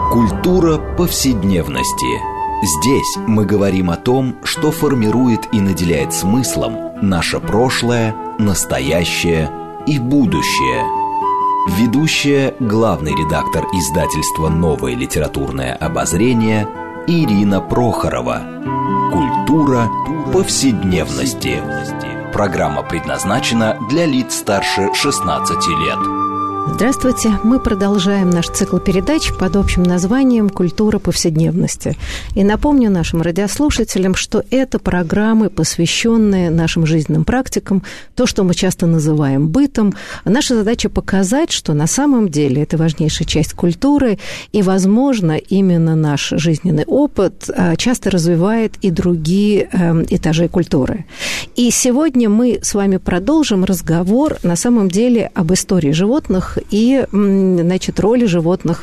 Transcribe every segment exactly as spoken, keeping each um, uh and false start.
Культура повседневности. Здесь мы говорим о том, что формирует и наделяет смыслом наше прошлое, настоящее и будущее. Ведущая, главный редактор издательства «Новое литературное обозрение» Ирина Прохорова. Культура повседневности. Программа предназначена для лиц старше шестнадцати лет. Здравствуйте! Мы продолжаем наш цикл передач под общим названием «Культура повседневности». И напомню нашим радиослушателям, что это программы, посвященные нашим жизненным практикам, то, что мы часто называем бытом. Наша задача показать, что на самом деле это важнейшая часть культуры, и, возможно, именно наш жизненный опыт часто развивает и другие этажи культуры. И сегодня мы с вами продолжим разговор, на самом деле, об истории животных и, значит, роли животных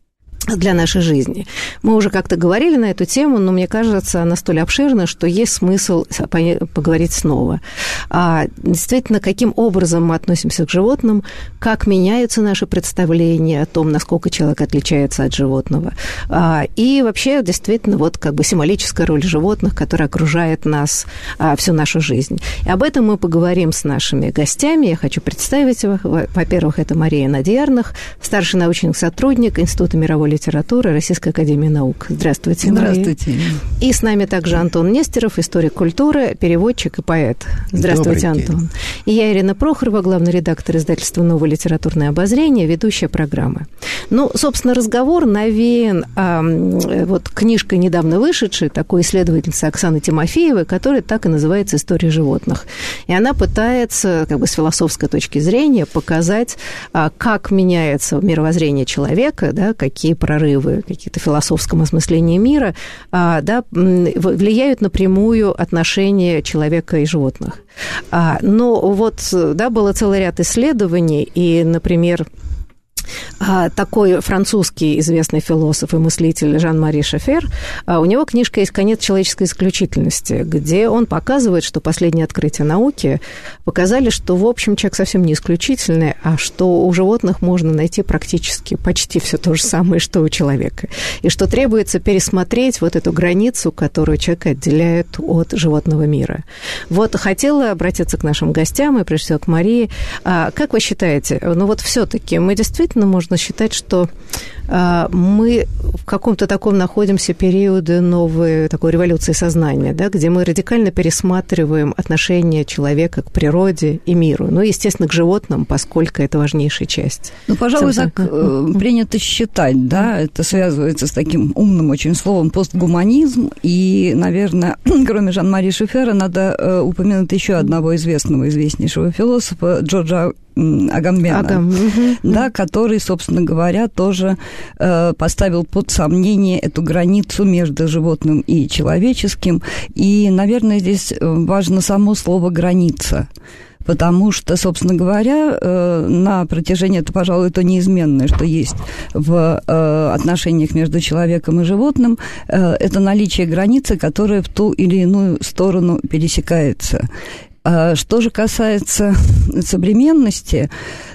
для нашей жизни. Мы уже как-то говорили на эту тему, но мне кажется, она столь обширна, что есть смысл поговорить снова. А, действительно, каким образом мы относимся к животным, как меняются наши представления о том, насколько человек отличается от животного. А, и вообще, действительно, вот как бы символическая роль животных, которая окружает нас а, всю нашу жизнь. И об этом мы поговорим с нашими гостями. Я хочу представить их. Во-первых, это Мария Надьярных, старший научный сотрудник Института мировой литературы Российской академии наук. Здравствуйте, Мария. Здравствуйте. И с нами также Антон Нестеров, историк культуры, переводчик и поэт. Здравствуйте, Антон. И я, Ирина Прохорова, главный редактор издательства «Новое литературное обозрение», ведущая программы. Ну, собственно, разговор навеян а, вот книжкой, недавно вышедшей, такой исследовательницы Оксаны Тимофеевой, которая так и называется «История животных». И она пытается, как бы с философской точки зрения, показать, а, как меняется мировоззрение человека, да, какие прорывы, какие-то философском осмыслении мира, а, да, влияют напрямую отношения человека и животных. А, но вот, да, было целый ряд исследований, и, например, такой французский известный философ и мыслитель Жан-Мари Шефер, у него книжка есть «Конец человеческой исключительности», где он показывает, что последние открытия науки показали, что, в общем, человек совсем не исключительный, а что у животных можно найти практически почти все то же самое, что у человека, и что требуется пересмотреть вот эту границу, которую человек отделяет от животного мира. Вот хотела обратиться к нашим гостям, и прежде всего к Марии. Как вы считаете, ну вот все-таки мы действительно можно считать, что э, мы в каком-то таком находимся периоде новой такой революции сознания, да, где мы радикально пересматриваем отношение человека к природе и миру, ну, естественно, к животным, поскольку это важнейшая часть. Ну, пожалуй, так э, принято считать, да, это связывается с таким умным очень словом постгуманизм, и, наверное, кроме Жан-Мари Шефера, надо э, упомянуть еще одного известного, известнейшего философа, Джорджа Агамбена, Агам. да, который, собственно говоря, тоже э, поставил под сомнение эту границу между животным и человеческим. И, наверное, здесь важно само слово «граница». Потому что, собственно говоря, на протяжении, это, пожалуй, то неизменное, что есть в отношениях между человеком и животным, это наличие границы, которая в ту или иную сторону пересекается. Что же касается современности,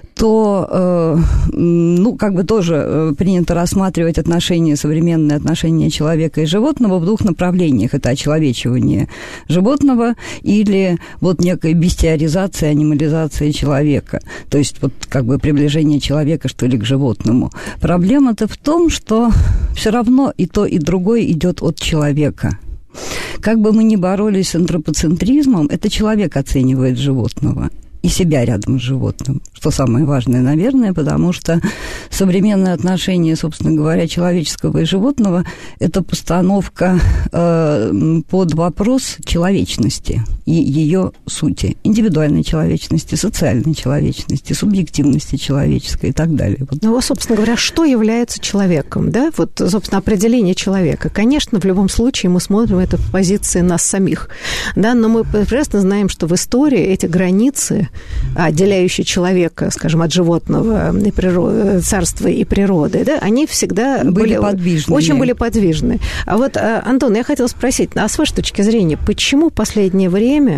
то, ну, как бы тоже принято рассматривать отношения, современные отношения человека и животного в двух направлениях. Это очеловечивание животного или вот некая бестиаризация, анимализация человека. То есть вот как бы приближение человека, что ли, к животному. Проблема-то в том, что все равно и то, и другое идет от человека. Как бы мы ни боролись с антропоцентризмом, это человек оценивает животного и себя рядом с животным, что самое важное, наверное, потому что современное отношение, собственно говоря, человеческого и животного – это постановка э, под вопрос человечности и ее сути, индивидуальной человечности, социальной человечности, субъективности человеческой и так далее. Вот. Ну, собственно говоря, что является человеком, да? Вот, собственно, определение человека. Конечно, в любом случае мы смотрим это в позиции нас самих, да, но мы прекрасно знаем, что в истории эти границы, отделяющие человека, скажем, от животного, и природы, царства и природы, да, они всегда были, были подвижны. Очень были подвижны. А вот, Антон, я хотела спросить, а с вашей точки зрения, почему в последнее время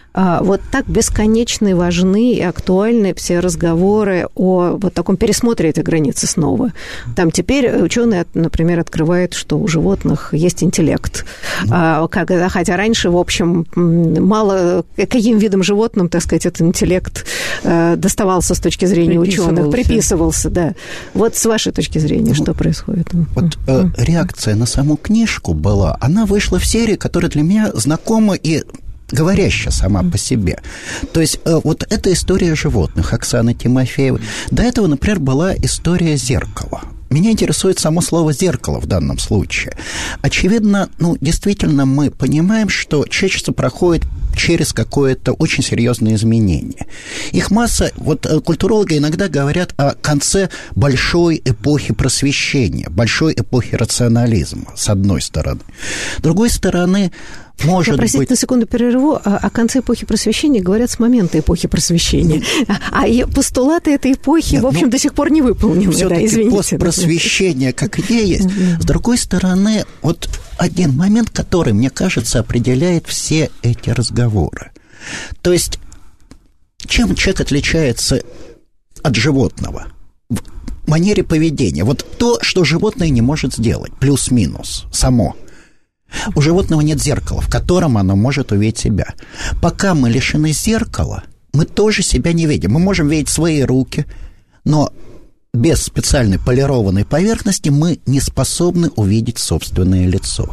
вот так бесконечны, важны и актуальны все разговоры о вот таком пересмотре этой границы снова. Там теперь ученые, например, открывают, что у животных есть интеллект. Mm. Когда, хотя раньше, в общем, мало каким видом животным, так сказать, этот интеллект доставался с точки зрения ученых, приписывался, да. Вот с вашей точки зрения, mm. что происходит? Вот mm. э, реакция на саму книжку была, она вышла в серии, которая для меня знакома и говорящая сама по себе. То есть вот эта история животных Оксаны Тимофеевой. До этого, например, была история зеркала. Меня интересует само слово «зеркало» в данном случае. Очевидно, ну, действительно, мы понимаем, что человечество проходит через какое-то очень серьезное изменение. Их масса, вот культурологи иногда говорят о конце большой эпохи просвещения, большой эпохи рационализма, с одной стороны. С другой стороны, может Я, простите, быть... на секунду перерву. О конце эпохи просвещения говорят с момента эпохи просвещения. А постулаты этой эпохи, Нет, в общем, ну, до сих пор не выполнены. Все-таки да, извините. Постпросвещение как идея есть. С другой стороны, вот один момент, который, мне кажется, определяет все эти разговоры. То есть, чем человек отличается от животного? В манере поведения. Вот то, что животное не может сделать, плюс-минус, само. У животного нет зеркала, в котором оно может увидеть себя. Пока мы лишены зеркала, мы тоже себя не видим. Мы можем видеть свои руки, но без специальной полированной поверхности мы не способны увидеть собственное лицо.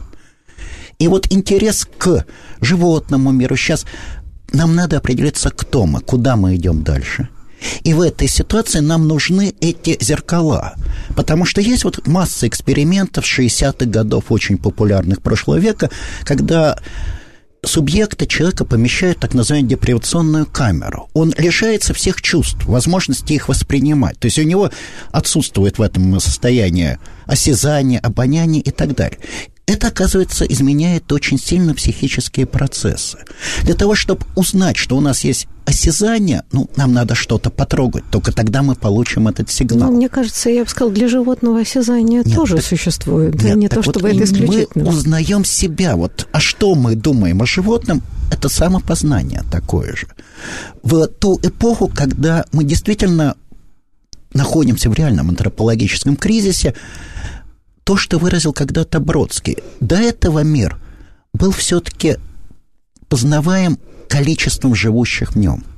И вот интерес к животному миру. Сейчас нам надо определиться, кто мы, куда мы идем дальше. И в этой ситуации нам нужны эти зеркала. Потому что есть вот масса экспериментов шестидесятых годов, очень популярных прошлого века, когда субъекта, человека, помещают в так называемую депривационную камеру. Он лишается всех чувств, возможности их воспринимать. То есть у него отсутствует в этом состоянии осязание, обоняние и так далее. Это, оказывается, изменяет очень сильно психические процессы. Для того, чтобы узнать, что у нас есть осязание, ну, нам надо что-то потрогать, только тогда мы получим этот сигнал. Ну, мне кажется, я бы сказала, для животного осязание нет, тоже так, существует. Нет, да, не то, чтобы вот это исключительно. Мы узнаем себя. Вот, а что мы думаем о животном, это самопознание такое же. В ту эпоху, когда мы действительно находимся в реальном антропологическом кризисе, то, что выразил когда-то Бродский, до этого мир был все-таки познаваем количеством живущих в нем.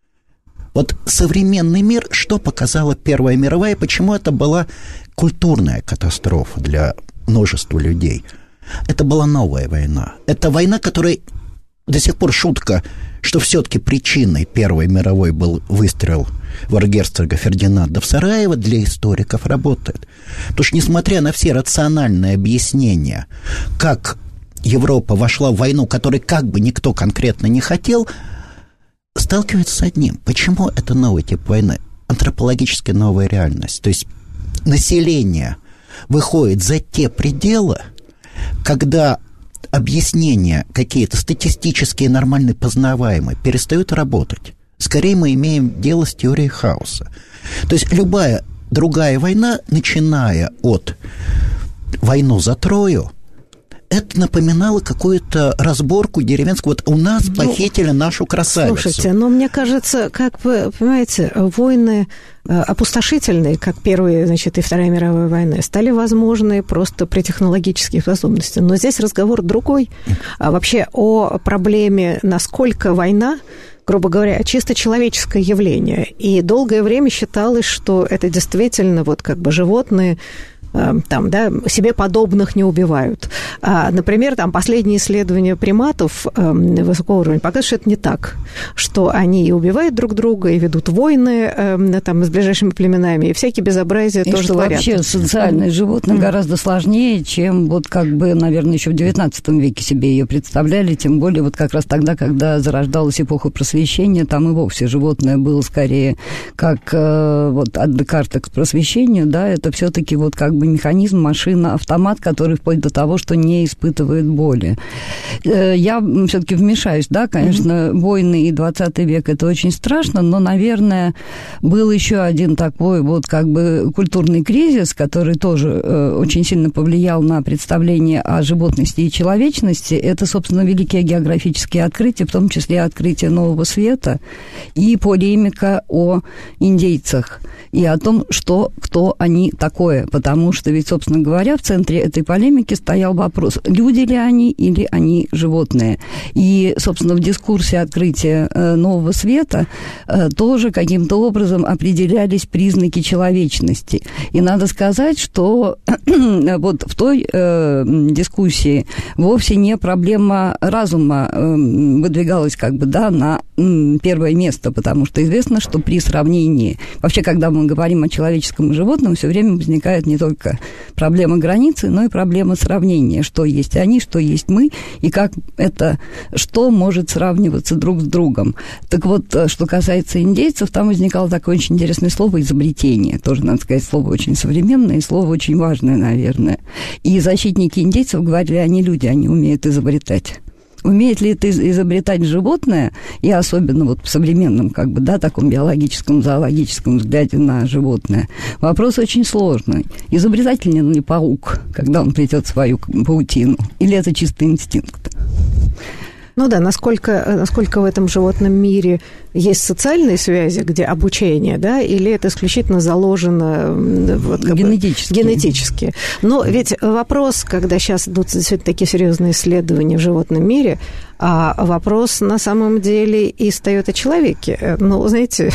Вот современный мир, что показала Первая мировая, почему это была культурная катастрофа для множества людей? Это была новая война. Это война, которая до сих пор шутка, что все-таки причиной Первой мировой был выстрел варгерцога Фердинанда в Сараево, для историков работает. Потому что, несмотря на все рациональные объяснения, как Европа вошла в войну, которой как бы никто конкретно не хотел, сталкивается с одним. Почему это новый тип войны? Антропологическая новая реальность. То есть население выходит за те пределы, когда объяснения какие-то статистические, нормально познаваемые, перестают работать. Скорее мы имеем дело с теорией хаоса. То есть любая другая война, начиная от войны за Трою, это напоминало какую-то разборку деревенскую. Вот у нас ну, похитили нашу красавицу. Слушайте, но мне кажется, как вы понимаете, войны опустошительные, как Первая, значит, и Вторая мировая войны, стали возможны просто при технологических способностях. Но здесь разговор другой. А вообще о проблеме, насколько война, грубо говоря, чисто человеческое явление. И долгое время считалось, что это действительно вот как бы животные там, да, себе подобных не убивают. А, например, там последние исследования приматов э, высокого уровня показывают, что это не так, что они и убивают друг друга, и ведут войны э, там, с ближайшими племенами, и всякие безобразия и тоже что творят. Вообще социальные животные mm. гораздо сложнее, чем вот как бы, наверное, еще в девятнадцатом веке себе ее представляли, тем более вот как раз тогда, когда зарождалась эпоха просвещения, там и вовсе животное было скорее как э, вот от Декарта к просвещению, да, это все-таки вот как бы механизм, машина, автомат, который вплоть до того, что не испытывает боли. Я все-таки вмешаюсь, да, конечно, mm-hmm. войны и двадцатый век – это очень страшно, но, наверное, был еще один такой вот как бы культурный кризис, который тоже очень сильно повлиял на представление о животности и человечности. Это, собственно, великие географические открытия, в том числе открытие Нового Света и полемика о индейцах и о том, что, кто они такое. Потому что ведь, собственно говоря, в центре этой полемики стоял вопрос, люди ли они или они животные. И, собственно, в дискурсе открытия Нового Света тоже каким-то образом определялись признаки человечности. И надо сказать, что вот в той э, дискуссии вовсе не проблема разума э, выдвигалась как бы, да, на э, первое место, потому что известно, что при сравнении, вообще, когда мы говорим о человеческом и животном, все время возникает не только проблема границы, но и проблема сравнения, что есть они, что есть мы, и как это, что может сравниваться друг с другом. Так вот, что касается индейцев, там возникало такое очень интересное слово «изобретение». Тоже, надо сказать, слово очень современное и слово очень важное, наверное. И защитники индейцев говорили, они люди, они умеют изобретать. Умеет ли это изобретать животное, и особенно вот в современном, как бы, да, таком биологическом, зоологическом взгляде на животное, вопрос очень сложный. Изобретателен ли паук, когда он плетет свою паутину, или это чисто инстинкт? Ну да, насколько, насколько в этом животном мире есть социальные связи, где обучение, да, или это исключительно заложено вот, генетически. генетически. Но ведь вопрос, когда сейчас идут действительно такие серьезные исследования в животном мире, а вопрос на самом деле и встает о человеке. Ну, знаете,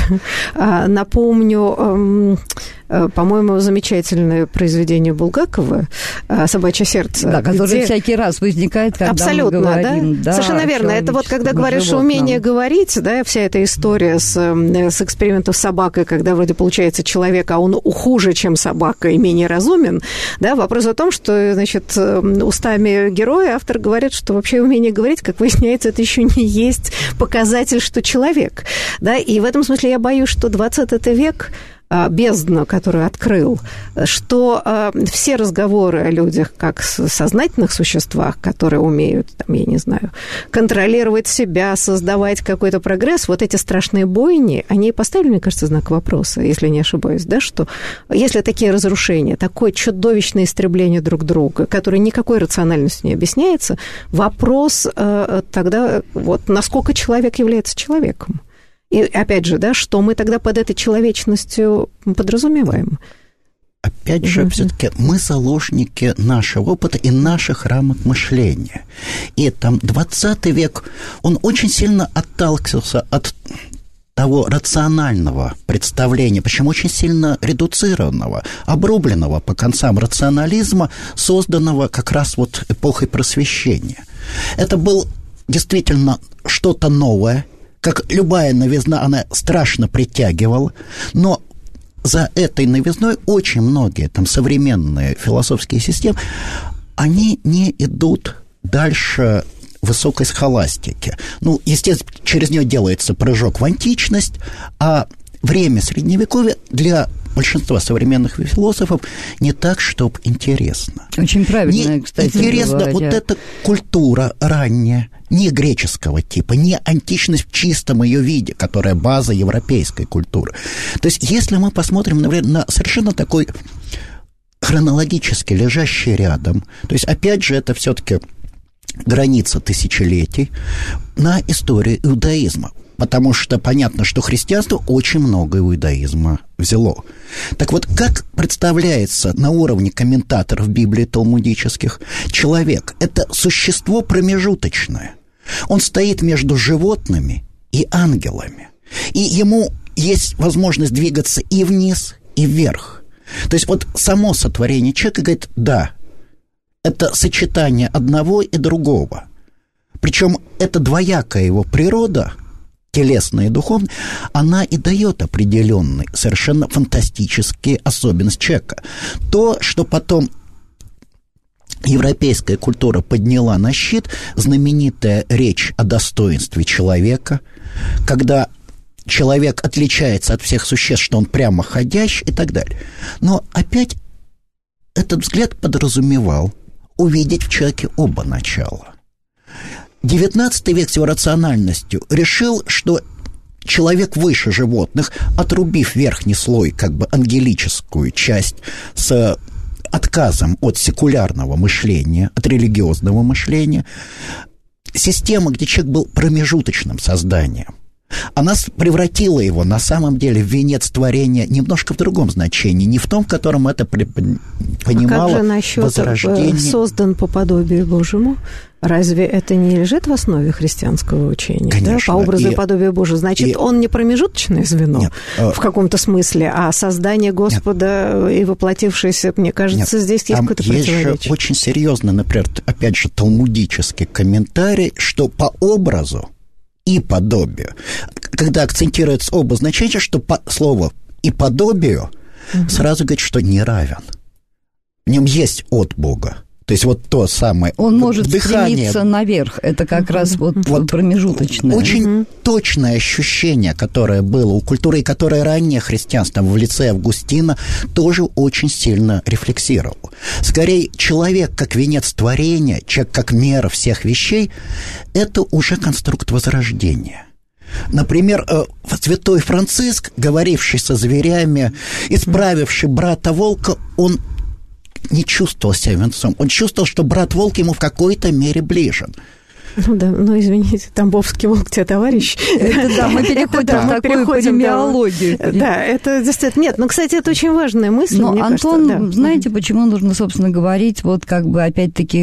напомню, по-моему, замечательное произведение Булгакова «Собачье сердце». Да, которое где... всякий раз возникает, когда абсолютно, мы говорим. Да? Да, совершенно верно. Это вот когда говоришь, что умение говорить, да, вся эта история с, с экспериментом с собакой, когда вроде получается человек, а он хуже, чем собака, и менее разумен, да, вопрос о том, что, значит, устами героя автор говорит, что вообще умение говорить, как выясняется, это еще не есть показатель, что человек, да, и в этом смысле я боюсь, что двадцатый век, бездна, которую открыл, что э, все разговоры о людях как сознательных существах, которые умеют, там, я не знаю, контролировать себя, создавать какой-то прогресс, вот эти страшные бойни, они поставили, мне кажется, знак вопроса, если не ошибаюсь, да, что если такие разрушения, такое чудовищное истребление друг друга, которое никакой рациональностью не объясняется, вопрос э, тогда, вот, насколько человек является человеком. И опять же, да, что мы тогда под этой человечностью подразумеваем? Опять же, mm-hmm. все-таки мы заложники нашего опыта и наших рамок мышления. И там двадцатый век, он очень сильно отталкивался от того рационального представления, причем очень сильно редуцированного, обрубленного по концам рационализма, созданного как раз вот эпохой Просвещения. Это был действительно что-то новое. Как любая новизна, она страшно притягивала, но за этой новизной очень многие там современные философские системы, они не идут дальше высокой схоластики. Ну, естественно, через нее делается прыжок в античность, а время Средневековья для большинства современных философов не так, чтобы интересно. Очень правильно, не кстати интересно говоря. Вот эта культура ранняя, не греческого типа, не античность в чистом ее виде, которая база европейской культуры. То есть, если мы посмотрим, например, на совершенно такой хронологически лежащий рядом, то есть, опять же, это все-таки граница тысячелетий, на историю иудаизма. Потому что понятно, что христианство очень много у иудаизма взяло. Так вот, как представляется на уровне комментаторов Библии талмудических, человек – это существо промежуточное. Он стоит между животными и ангелами. И ему есть возможность двигаться и вниз, и вверх. То есть вот само сотворение человека говорит, да, это сочетание одного и другого. Причем это двоякая его природа, телесная и духовная, она и дает определенные, совершенно фантастические особенности человека. То, что потом европейская культура подняла на щит, знаменитая речь о достоинстве человека, когда человек отличается от всех существ, что он прямоходящий и так далее. Но опять этот взгляд подразумевал увидеть в человеке оба начала. девятнадцатый век с его рациональностью решил, что человек выше животных, отрубив верхний слой, как бы ангелическую часть с отказом от секулярного мышления, от религиозного мышления, система, где человек был промежуточным созданием, она превратила его на самом деле в венец творения немножко в другом значении, не в том, в котором это понимало а как же насчет возрождение. Создан по подобию Божьему? Разве это не лежит в основе христианского учения? Конечно. Да? По образу и, и подобию Божьего. Значит, и, он не промежуточное звено нет, в каком-то смысле, а создание Господа нет. и воплотившееся, мне кажется, нет, здесь есть какое-то противоречие. Есть же очень серьезно, например, опять же, талмудический комментарий, что по образу и подобию, когда акцентируется оба значения, что по слову и подобию угу. сразу говорит, что не равен. В нем есть от Бога. То есть вот то самое он может дыхание. Стремиться наверх, это как mm-hmm. раз вот, вот промежуточное. Очень mm-hmm. точное ощущение, которое было у культуры, и которое раннее христианство в лице Августина тоже очень сильно рефлексировало. Скорее, человек как венец творения, человек как мера всех вещей, это уже конструкт возрождения. Например, святой Франциск, говоривший со зверями, исправивший брата волка, он не чувствовал себя венцом. Он чувствовал, что брат-волк ему в какой-то мере ближен. Ну да, ну извините, Тамбовский волк тебе товарищ. Это да, мы переходим в такую эпидемиологию. Да, это действительно... Нет, ну, кстати, это очень важная мысль, но, мне Антон, кажется, да. знаете, почему нужно, собственно, говорить, вот как бы опять-таки,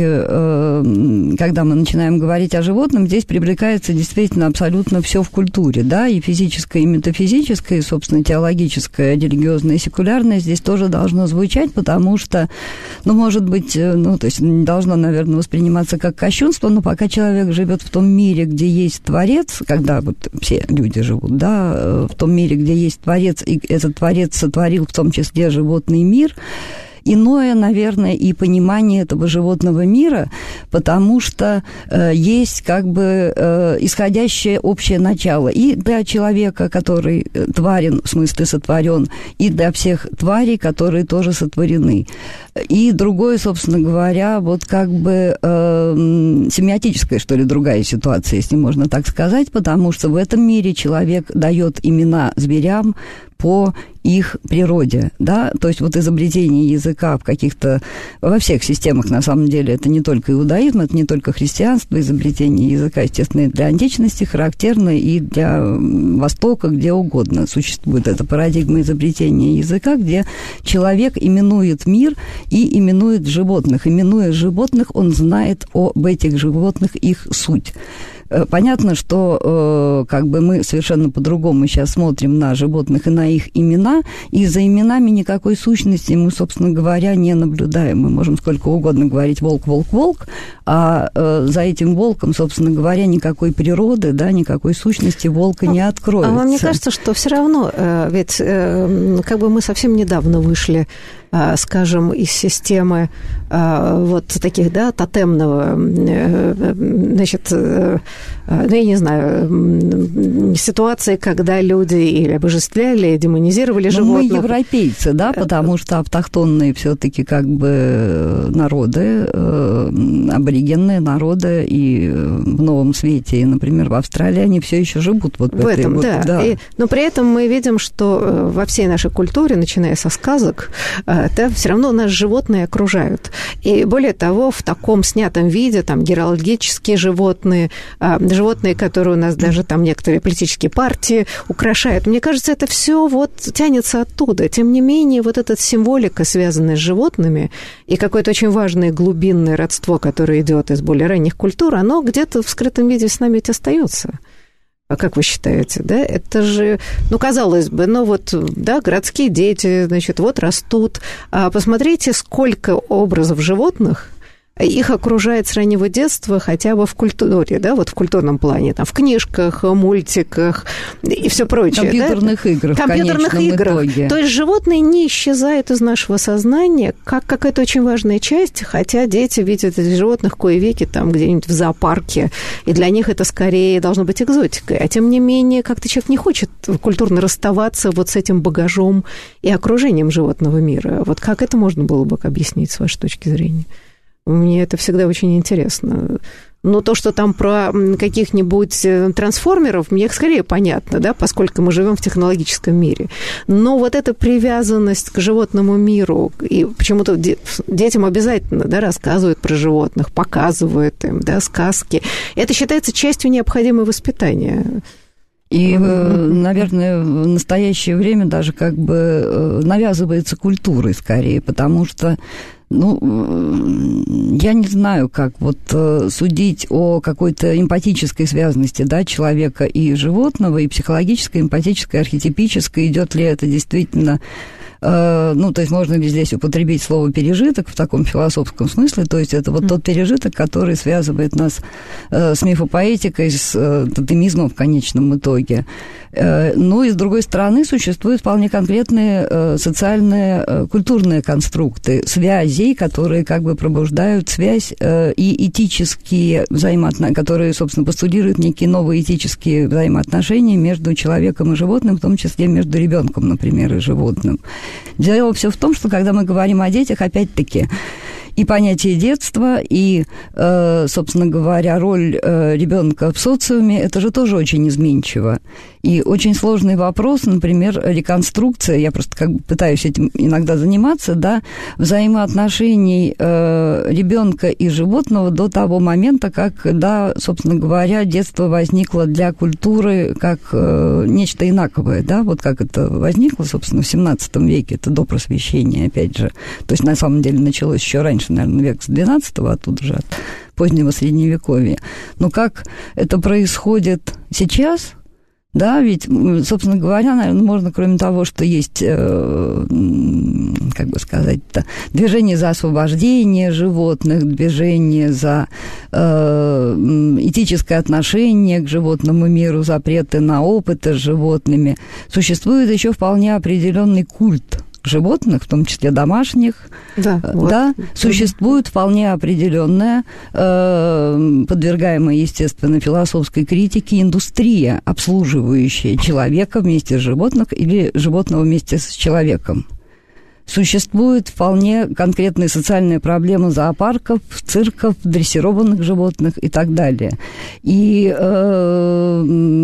когда мы начинаем говорить о животном, здесь привлекается действительно абсолютно все в культуре, да, и физическое, и метафизическое, и, собственно, теологическое, религиозное, и секулярное здесь тоже должно звучать, потому что, ну, может быть, ну, то есть не должно, наверное, восприниматься как кощунство, но пока человек живет в том мире, где есть Творец, когда вот все люди живут, да, в том мире, где есть Творец, и этот Творец сотворил в том числе животный мир, иное, наверное, и понимание этого животного мира, потому что э, есть как бы э, исходящее общее начало и для человека, который тварен, в смысле сотворен, и для всех тварей, которые тоже сотворены. И другое, собственно говоря, вот как бы э, семиотическая, что ли, другая ситуация, если можно так сказать, потому что в этом мире человек дает имена зверям по их природе, да, то есть вот изобретение языка в каких-то, во всех системах, на самом деле, это не только иудаизм, это не только христианство, изобретение языка, естественно, и для античности характерно, и для Востока, где угодно существует эта парадигма изобретения языка, где человек именует мир и именует животных. Именуя животных, он знает об этих животных их суть. Понятно, что э, как бы мы совершенно по-другому сейчас смотрим на животных и на их имена, и за именами никакой сущности мы, собственно говоря, не наблюдаем. Мы можем сколько угодно говорить «волк, волк, волк», а э, за этим волком, собственно говоря, никакой природы, да, никакой сущности волка не откроется. А вам не кажется, что все равно, э, ведь э, как бы мы совсем недавно вышли, скажем, из системы вот таких, да, тотемного, значит, ну, я не знаю, ситуации, когда люди или обожествляли, демонизировали животных. Мы европейцы, да, потому что автохтонные все-таки как бы народы, аборигенные народы, и в Новом Свете, и, например, в Австралии, они все еще живут вот в, в этой этом, вот, да. да. И, но при этом мы видим, что во всей нашей культуре, начиная со сказок, это все равно нас животные окружают. И более того, в таком снятом виде, там, геральдические животные, животные, которые у нас даже там некоторые политические партии украшают. Мне кажется, это все вот тянется оттуда. Тем не менее, вот эта символика, связанная с животными, и какое-то очень важное глубинное родство, которое идет из более ранних культур, оно где-то в скрытом виде с нами ведь остается. А как вы считаете, да? Это же, ну, казалось бы, ну, вот, да, городские дети, значит, вот растут. А посмотрите, сколько образов животных их окружает с раннего детства хотя бы в культуре, да, вот в культурном плане, там, в книжках, мультиках и все прочее. Компьютерных да? играх, Компьютерных в конечном играх. итоге. То есть животные не исчезают из нашего сознания как какая-то очень важная часть, хотя дети видят этих животных кое-веки там где-нибудь в зоопарке, и для них это скорее должно быть экзотикой. А тем не менее, как-то человек не хочет культурно расставаться вот с этим багажом и окружением животного мира. Вот как это можно было бы объяснить с вашей точки зрения? Мне это всегда очень интересно. Но то, что там про каких-нибудь трансформеров, мне скорее понятно, да, поскольку мы живем в технологическом мире. Но вот эта привязанность к животному миру, и почему-то детям обязательно, да, рассказывают про животных, показывают им, да, сказки, это считается частью необходимого воспитания. И, наверное, в настоящее время даже как бы навязывается культурой скорее, потому что, ну, я не знаю, как вот судить о какой-то эмпатической связанности, да, человека и животного, и психологической, эмпатической, архетипической, идет ли это действительно... Ну, то есть можно ли здесь употребить слово «пережиток» в таком философском смысле, то есть это вот тот пережиток, который связывает нас с мифопоэтикой, с тотемизмом в конечном итоге. Ну, и с другой стороны, существуют вполне конкретные социальные, культурные конструкты связей, которые как бы пробуждают связь и этические взаимоотношения, которые, собственно, постулируют некие новые этические взаимоотношения между человеком и животным, в том числе между ребенком, например, и животным. Дело все в том, что когда мы говорим о детях, опять-таки, и понятие детства, и, собственно говоря, роль ребенка в социуме, это же тоже очень изменчиво. И очень сложный вопрос, например, реконструкция, я просто как бы пытаюсь этим иногда заниматься, да, взаимоотношений ребенка и животного до того момента, как, да, собственно говоря, детство возникло для культуры как нечто инаковое, да, вот как это возникло, собственно, в семнадцатом веке, это до просвещения, опять же. То есть, на самом деле, началось еще раньше, наверное, век с двенадцатого, оттуда же от позднего Средневековья. Но как это происходит сейчас... Да, ведь, собственно говоря, наверное, можно, кроме того, что есть, э, как бы сказать-то, движение за освобождение животных, движение за э, этическое отношение к животному миру, запреты на опыты с животными, существует еще вполне определенный культ животных, в том числе домашних, да, вот. Да, существует вполне определенная, э, подвергаемая, естественно, философской критике, индустрия, обслуживающая человека вместе с животным или животного вместе с человеком. Существует вполне конкретная социальная проблема зоопарков, цирков, дрессированных животных и так далее. И... Э,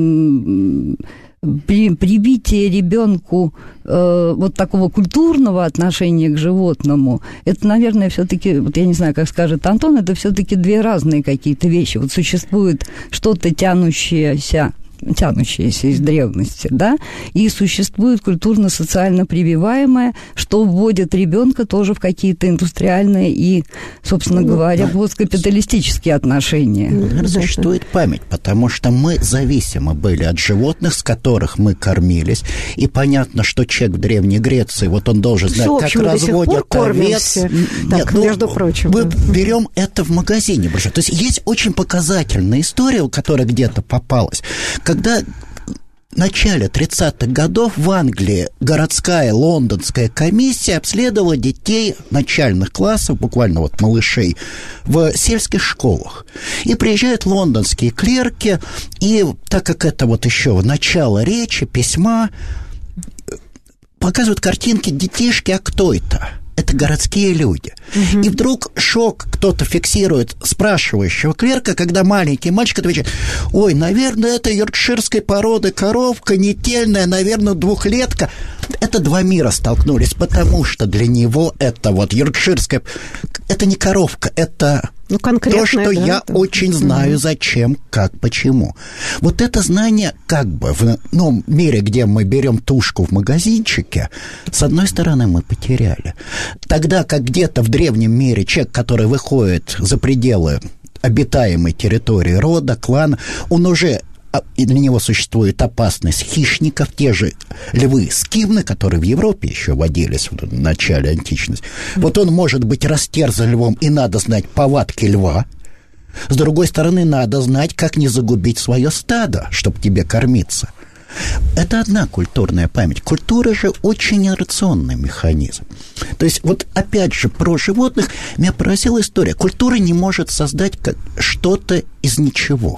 При, привитие ребенку э, вот такого культурного отношения к животному, это, наверное, все-таки, вот я не знаю, как скажет Антон, это все-таки две разные какие-то вещи. Вот существует что-то тянущееся, тянущееся из древности, да, и существует культурно-социально прививаемое, что вводит ребенка тоже в какие-то индустриальные и, собственно ну, говоря, да. посткапиталистические отношения. Наверное, существует память, потому что мы зависимы были от животных, с которых мы кормились, и понятно, что человек в Древней Греции, вот он должен знать, Все, как разводят овец. Так, ну, между прочим. Мы да. берем это в магазине. То есть есть очень показательная история, которая где-то попалась, когда в начале тридцатых годов в Англии городская лондонская комиссия обследовала детей начальных классов, буквально вот малышей, в сельских школах. И приезжают лондонские клерки, и так как это вот еще начало речи, письма, показывают картинки детишки, а кто это? Это городские люди. Угу. И вдруг шок кто-то фиксирует спрашивающего клерка, когда маленький мальчик отвечает: ой, наверное, это йоркширской породы коровка, нетельная, наверное, двухлетка. Это два мира столкнулись, потому что для него это вот йоркширская... Это не коровка, это... Ну, то, что да, я это... очень знаю, зачем, как, почему. Вот это знание как бы в ну, мире, где мы берем тушку в магазинчике, с одной стороны, мы потеряли. Тогда как где-то в древнем мире человек, который выходит за пределы обитаемой территории рода, клана, он уже и для него существует опасность хищников, те же львы скифны, которые в Европе еще водились в начале античности. Вот он может быть растерзан львом, и надо знать повадки льва. С другой стороны, надо знать, как не загубить свое стадо, чтобы тебе кормиться. Это одна культурная память. Культура же очень иррационный механизм. То есть, вот опять же, про животных меня поразила история. Культура не может создать что-то из ничего.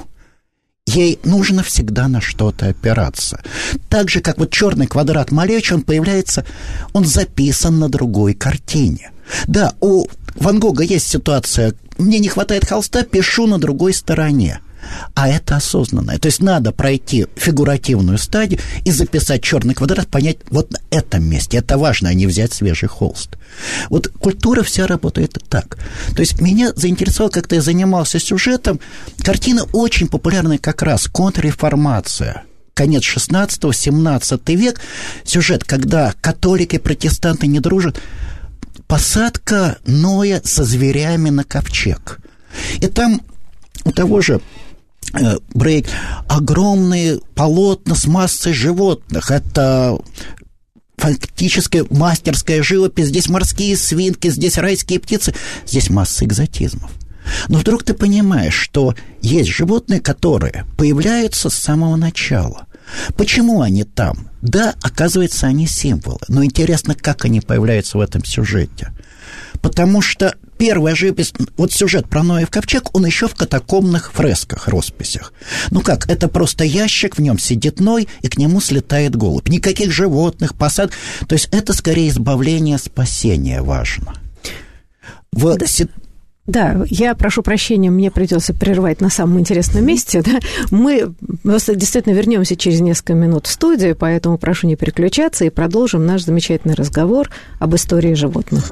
Ей нужно всегда на что-то опираться. Так же, как вот черный квадрат Малевича, он появляется, он записан на другой картине. Да, у Ван Гога есть ситуация, мне не хватает холста, пишу на другой стороне. А это осознанное. То есть надо пройти фигуративную стадию и записать черный квадрат, понять, вот на этом месте. Это важно, а не взять свежий холст. Вот культура вся работает так. То есть меня заинтересовало, как-то я занимался сюжетом. Картина очень популярная как раз «Контрреформация». Конец шестнадцатого, семнадцатый век. Сюжет, когда католики и протестанты не дружат. Посадка Ноя со зверями на ковчег. И там у того же Брейк огромные полотна с массой животных. Это фактически мастерская живопись. Здесь морские свинки, здесь райские птицы, здесь масса экзотизмов. Но вдруг ты понимаешь, что есть животные, которые появляются с самого начала. Почему они там? Да, оказывается, они символы. Но интересно, как они появляются в этом сюжете. Потому что первая живопись, вот сюжет про Ноев ковчег, он еще в катакомбных фресках, росписях. Ну как, это просто ящик, в нем сидит Ной, и к нему слетает голубь. Никаких животных, посад. То есть это скорее избавление, спасение важно. В... Да. Да, я прошу прощения, мне придется прервать на самом интересном месте. Да? Мы просто действительно вернемся через несколько минут в студию, поэтому прошу не переключаться и продолжим наш замечательный разговор об истории животных.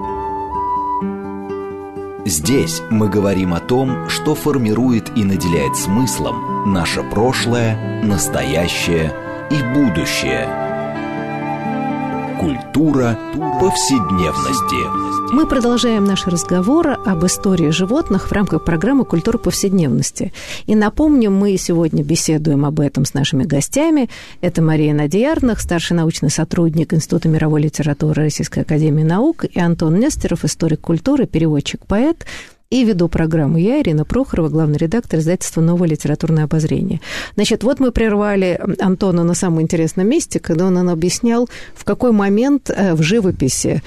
Здесь мы говорим о том, что формирует и наделяет смыслом наше прошлое, настоящее и будущее. Культура повседневности. Мы продолжаем наш разговор об истории животных в рамках программы «Культура повседневности». И напомню, мы сегодня беседуем об этом с нашими гостями. Это Мария Надиярных, старший научный сотрудник Института мировой литературы Российской академии наук, и Антон Нестеров, историк культуры, переводчик, поэт. И веду программу я, Ирина Прохорова, главный редактор издательства «Новое литературное обозрение». Значит, вот мы прервали Антона на самом интересном месте, когда он нам объяснял, в какой момент в живописи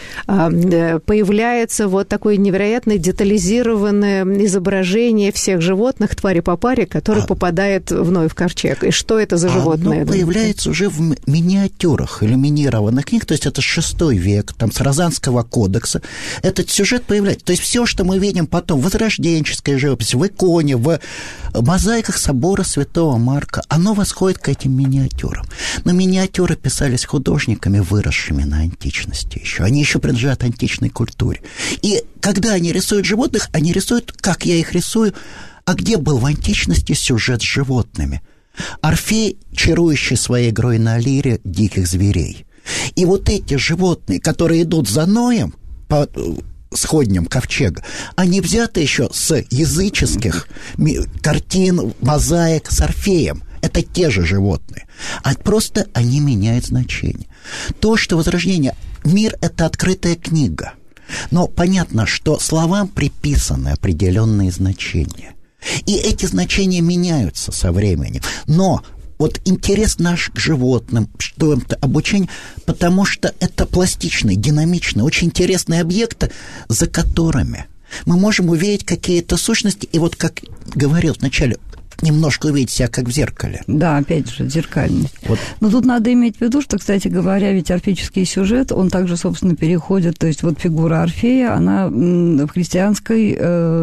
появляется вот такое невероятно детализированное изображение всех животных, твари по паре, которые а... попадают в Ноев ковчег. И что это за животное? Оно появляется уже в миниатюрах, иллюминированных книг, то есть это шестой век, там, с Розанского кодекса. Этот сюжет появляется. То есть все, что мы видим потом, в возрожденческой живописи, в иконе, в мозаиках собора Святого Марка, оно восходит к этим миниатюрам. Но миниатюры писались художниками, выросшими на античности еще. Они еще принадлежат античной культуре. И когда они рисуют животных, они рисуют, как я их рисую. А где был в античности сюжет с животными? Орфей, чарующий своей игрой на лире диких зверей. И вот эти животные, которые идут за Ноем по сходням ковчега, они взяты еще с языческих картин, мозаик с Орфеем. Это те же животные. А просто они меняют значение. То, что возрождение... Мир — это открытая книга. Но понятно, что словам приписаны определенные значения. И эти значения меняются со временем. Но вот интерес наш к животным, что это обучение, потому что это пластичные, динамичные, очень интересные объекты, за которыми мы можем увидеть какие-то сущности. И вот, как говорил вначале, немножко увидеть себя как в зеркале. Да, опять же, зеркальность. Вот. Но тут надо иметь в виду, что, кстати говоря, ведь орфический сюжет, он также, собственно, переходит, то есть вот фигура Орфея, она в христианской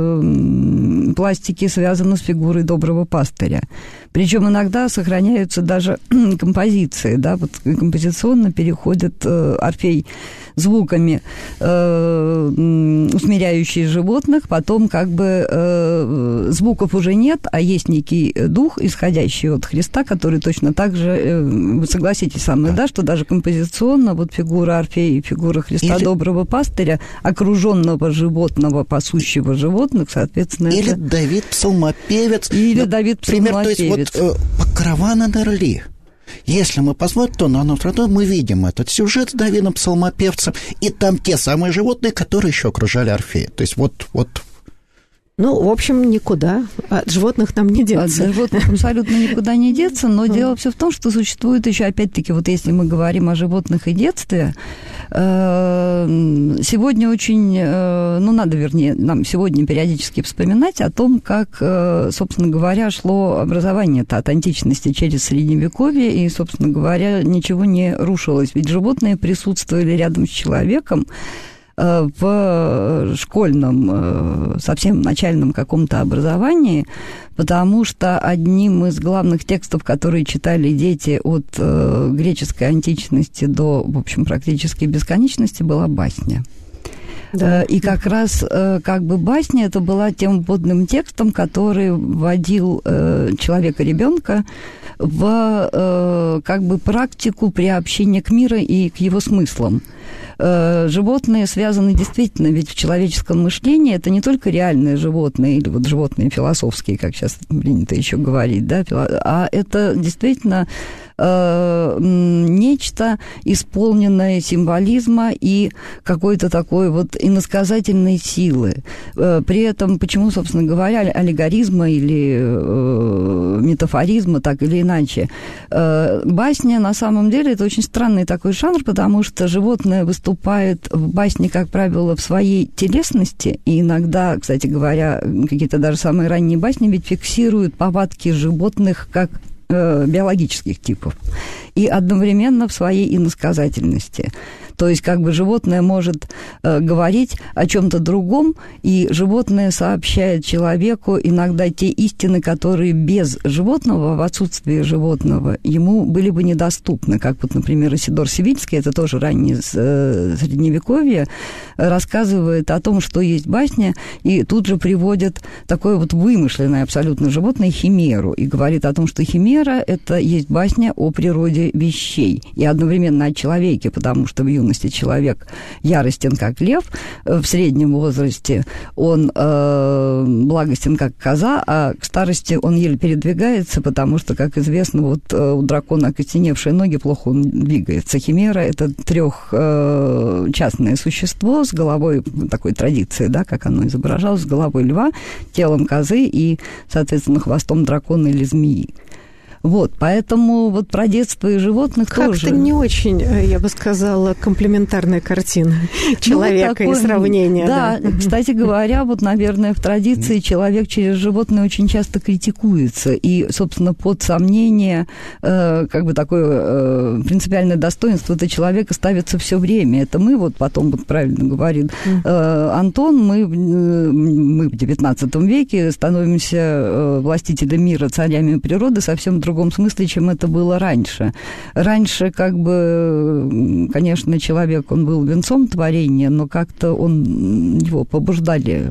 э, пластике связана с фигурой доброго пастыря. Причем иногда сохраняются даже композиции, да, вот композиционно переходит э, Орфей звуками, э, усмиряющие животных, потом как бы э, звуков уже нет, а есть некий дух, исходящий от Христа, который точно так же, э, вы согласитесь со мной, да. да, что даже композиционно вот фигура Орфея и фигура Христа Или... доброго пастыря, окруженного животного, пасущего животных, соответственно, Или это... Давид Псалмопевец. Или Давид Псалмопевец. Пример, то есть вот каравана Нерли. Если мы посмотрим, то на одном стороне мы видим этот сюжет с Давидом Псалмопевцем, и там те самые животные, которые еще окружали Орфея. То есть вот... вот Ну, в общем, никуда. От животных нам не деться. От животных абсолютно никуда не деться, но дело все в том, что существует еще, опять-таки, вот если мы говорим о животных и детстве, сегодня очень, ну, надо, вернее, нам сегодня периодически вспоминать о том, как, собственно говоря, шло образование-то от античности через Средневековье, и, собственно говоря, ничего не рушилось. Ведь животные присутствовали рядом с человеком, в школьном, совсем начальном каком-то образовании, потому что одним из главных текстов, которые читали дети от греческой античности до, в общем, практически бесконечности, была басня. Да. И как раз как бы басня это была тем вводным текстом, который вводил человека-ребенка в как бы практику приобщения к миру и к его смыслам. Животные связаны действительно, ведь в человеческом мышлении это не только реальные животные, или вот животные философские, как сейчас принято еще говорить, да, а это действительно э, нечто, исполненное символизма и какой-то такой вот иносказательной силы. При этом, почему, собственно говоря, аллегоризма или э, метафоризма, так или иначе, э, басня на самом деле это очень странный такой жанр, потому что животное выступает выступает в басне, как правило, в своей телесности, и иногда, кстати говоря, какие-то даже самые ранние басни ведь фиксируют повадки животных как э, биологических типов, и одновременно в своей иносказательности. То есть как бы животное может э, говорить о чем-то другом, и животное сообщает человеку иногда те истины, которые без животного, в отсутствии животного, ему были бы недоступны. Как вот, например, Исидор Севильский, это тоже раннее э, Средневековье, рассказывает о том, что есть басня, и тут же приводит такое вот вымышленное абсолютно животное химеру, и говорит о том, что химера – это есть басня о природе вещей, и одновременно о человеке, потому что в юности человек яростен, как лев, в среднем возрасте он э, благостен, как коза, а к старости он еле передвигается, потому что, как известно, вот у дракона окостеневшие ноги, плохо он двигается. Химера – это трехчастное существо с головой, такой традиции, да, как оно изображалось, с головой льва, телом козы и, соответственно, хвостом дракона или змеи. Вот, поэтому вот про детство и животных как тоже... Как-то не очень, я бы сказала, комплементарная картина человека ну, такой, и сравнения. Да, да, кстати говоря, вот, наверное, в традиции человек через животное очень часто критикуется, и, собственно, под сомнение, э, как бы такое э, принципиальное достоинство этого человека ставится все время. Это мы, вот потом, вот правильно говорит э, Антон, мы, мы в девятнадцатом веке становимся э, властителями мира, царями природы совсем другим. В другом смысле, чем это было раньше. Раньше, как бы, конечно, человек, он был венцом творения, но как-то он, его побуждали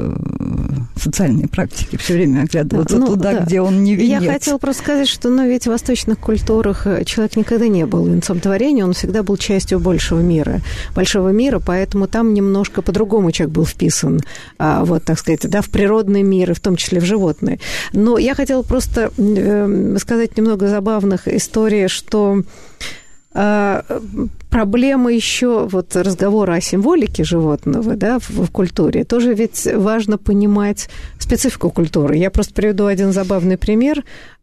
социальные практики все время оглядываться ну, туда, да. где он не венец. Я хотела просто сказать, что, ну, ведь в восточных культурах человек никогда не был венцом творения, он всегда был частью большего мира, большого мира, поэтому там немножко по-другому человек был вписан, а, вот, так сказать, да, в природный мир, и в том числе в животные. Но я хотела просто э, сказать немного забавных историй, что э, проблема еще вот разговора о символике животного, да, в, в культуре. Тоже ведь важно понимать специфику культуры. Я просто приведу один забавный пример,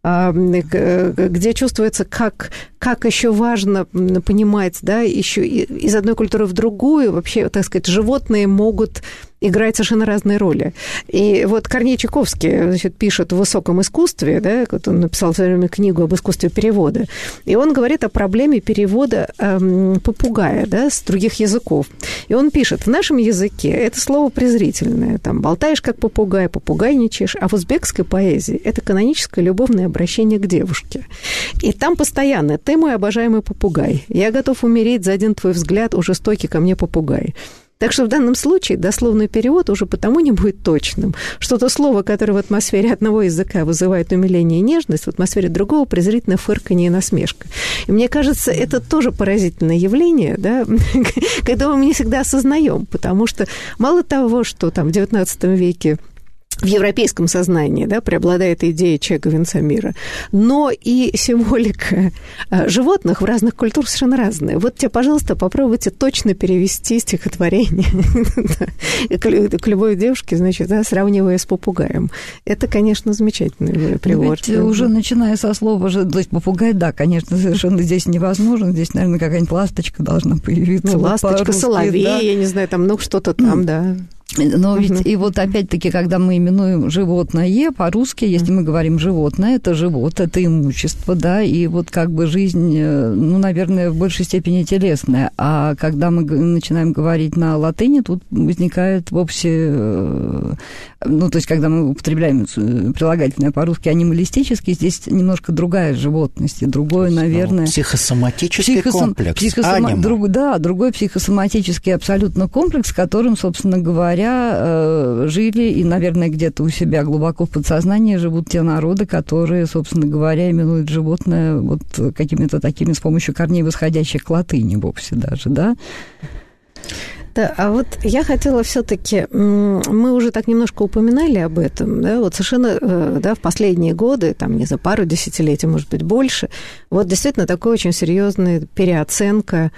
э, где чувствуется, как, как еще важно понимать, да, еще из одной культуры в другую. Вообще, так сказать, животные могут играет совершенно разные роли. И вот Корней Чуковский, значит, пишет в «Высоком искусстве», да, вот он написал в свое время книгу об искусстве перевода, и он говорит о проблеме перевода эм, попугая, да, с других языков. И он пишет, в нашем языке это слово презрительное, там, болтаешь как попугай, попугайничаешь, а в узбекской поэзии это каноническое любовное обращение к девушке. И там постоянно «ты мой обожаемый попугай, я готов умереть за один твой взгляд, уже жестокий ко мне попугай». Так что в данном случае дословный перевод уже потому не будет точным, что то слово, которое в атмосфере одного языка вызывает умиление и нежность, в атмосфере другого презрительное фырканье и насмешка. И мне кажется, это тоже поразительное явление, да, которое мы не всегда осознаем, потому что мало того, что там в девятнадцатом веке в европейском сознании, да, преобладает идея человека венца мира, но и символика животных в разных культурах совершенно разная. Вот тебе, пожалуйста, попробуйте точно перевести стихотворение к любой девушке, значит, да, сравнивая с попугаем. Это, конечно, замечательный перевод. Ведь уже начиная со слова, то есть попугай, да, конечно, совершенно здесь невозможно. Здесь, наверное, какая-нибудь ласточка должна появиться. Ну, ласточка, соловей, да? Я не знаю, там, ну, что-то там, да. Но ведь и вот опять-таки, когда мы именуем животное по-русски, если мы говорим животное, это живот, это имущество, да, и вот как бы жизнь, ну, наверное, в большей степени телесная. А когда мы начинаем говорить на латыни, тут возникает вовсе, ну, то есть когда мы употребляем прилагательное по-русски анималистически, здесь немножко другая животность, и другое, наверное... Психосоматический психосом... комплекс, психосома... Друг... Да, другой психосоматический абсолютно комплекс, которым, собственно говоря, жили и, наверное, где-то у себя глубоко в подсознании живут те народы, которые, собственно говоря, именуют животное вот какими-то такими с помощью корней восходящих к латыни вовсе даже, да? Да, а вот я хотела все-таки, мы уже так немножко упоминали об этом, да, вот совершенно, да, в последние годы, там, не за пару десятилетий, может быть, больше, вот действительно такая очень серьезная переоценка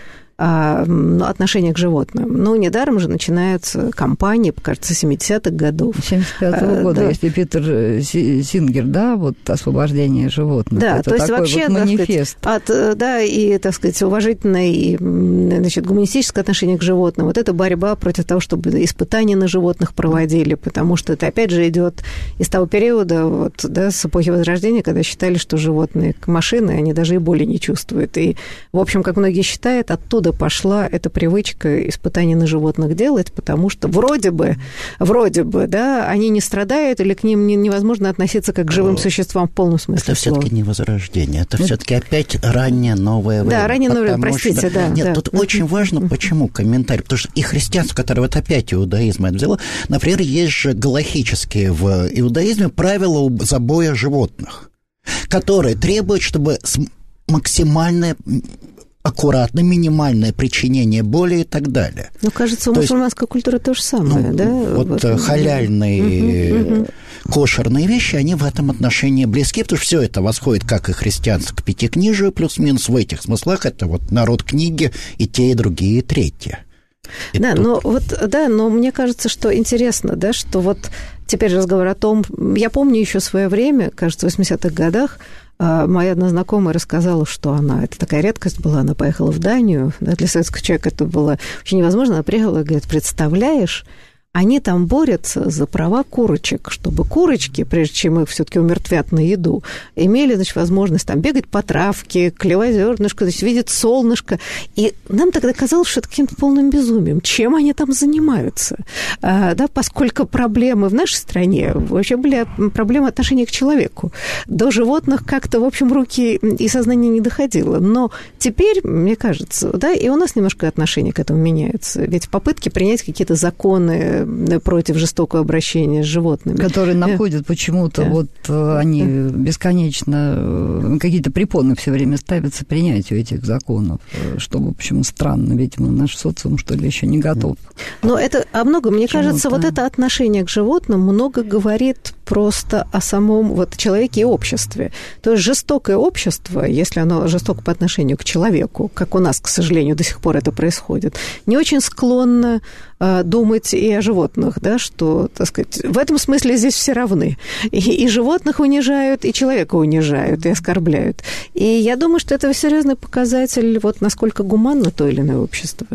отношение к животным. Ну, недаром же начинаются кампании, кажется, семидесятых годов. семьдесят пятого года, да. Если Питер Сингер, да, вот «Освобождение животных». Да, это то есть такой вообще, вот манифест. Так сказать, от, да, и, так сказать, уважительное и, значит, гуманистическое отношение к животным. Вот это борьба против того, чтобы испытания на животных проводили, потому что это, опять же, идет из того периода, вот, да, с эпохи Возрождения, когда считали, что животные к машины, они даже и боли не чувствуют. И, в общем, как многие считают, оттуда пошла эта привычка испытаний на животных делать, потому что вроде бы, вроде бы, да, они не страдают, или к ним невозможно относиться как к живым существам в полном смысле это слова. Это все-таки не возрождение, это все-таки опять раннее новое время. Да, раннее новое время, простите, что... да. Нет, да. тут очень важно, почему комментарий, потому что и христианство, которое вот опять иудаизм это взяло, например, есть же галахические в иудаизме правила забоя животных, которые требуют, чтобы максимальное аккуратно, минимальное причинение боли и так далее. Ну, кажется, у то мусульманской есть, культуры то же самое, ну, да? Вот, вот халяльные, угу, угу. кошерные вещи, они в этом отношении близки, потому что все это восходит, как и христианство, к пятикнижию, плюс-минус в этих смыслах, это вот народ книги и те, и другие, и третьи. И да, тут... но вот, да, но мне кажется, что интересно, да, что вот теперь разговор о том, я помню еще свое время, кажется, в восьмидесятых годах, моя одна знакомая рассказала, что она, это такая редкость была, она поехала в Данию, да, для советского человека это было очень невозможно, она приехала и говорит, представляешь, они там борются за права курочек, чтобы курочки, прежде чем их все-таки умертвят на еду, имели, значит, возможность там бегать по травке, клевать зернышко, значит, видеть солнышко. И нам тогда казалось, что это каким-то полным безумием. Чем они там занимаются? А, да, поскольку проблемы в нашей стране вообще были проблемы отношения к человеку. До животных как-то, в общем, руки и сознание не доходило. Но теперь, мне кажется, да, и у нас немножко отношение к этому меняется. Ведь попытки принять какие-то законы против жестокого обращения с животными. Которые находят почему-то, да. вот они да. бесконечно, какие-то препоны все время ставятся принятию этих законов, что, в общем, странно, видимо, наш социум, что ли, еще не готов. Но это о многом, мне почему-то. кажется, вот это отношение к животным много говорит просто о самом вот человеке и обществе. То есть жестокое общество, если оно жестоко по отношению к человеку, как у нас, к сожалению, до сих пор это происходит, не очень склонно э, думать и о животных, да, что, так сказать, в этом смысле здесь все равны. И, и животных унижают, и человека унижают, и оскорбляют. И я думаю, что это серьезный показатель, вот насколько гуманно то или иное общество.